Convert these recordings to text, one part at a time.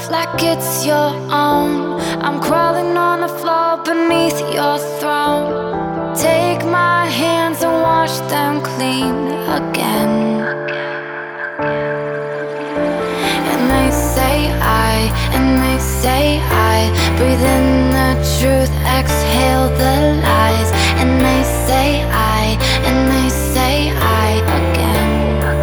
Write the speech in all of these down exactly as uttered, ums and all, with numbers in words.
like it's your own. I'm crawling on the floor beneath your throne. Take my hands and wash them clean again. And they say I, and they say I breathe in the truth, exhale the lies. And they say I, and they say I again.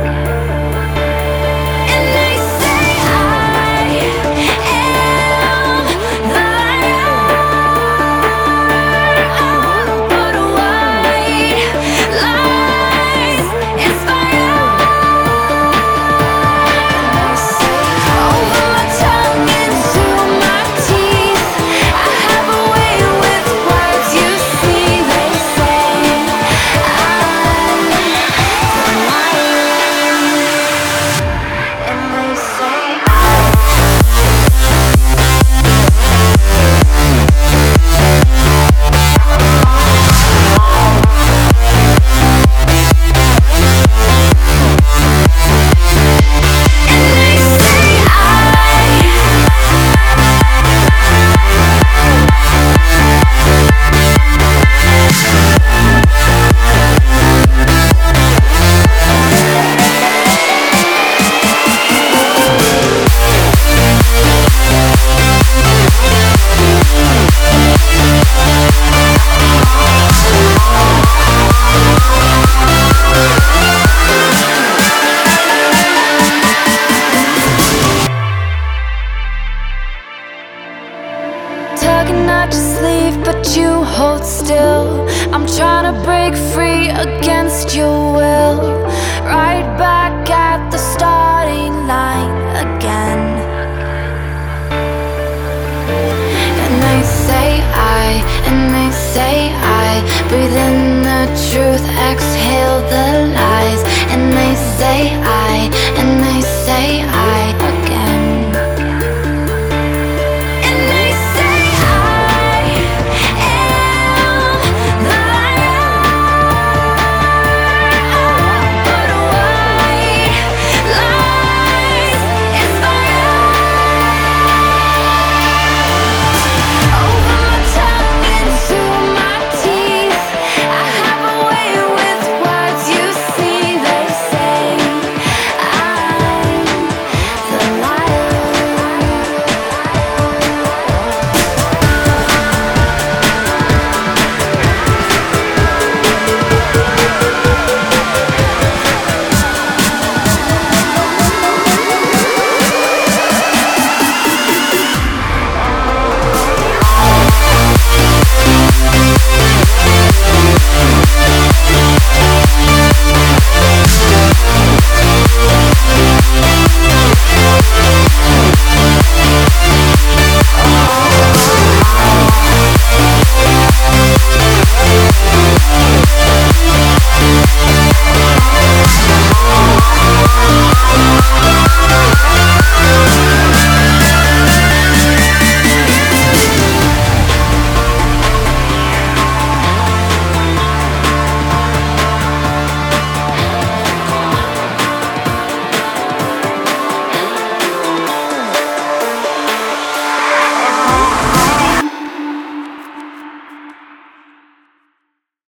Tugging at your sleeve, but you hold still. I'm trying to break free against your will. Right back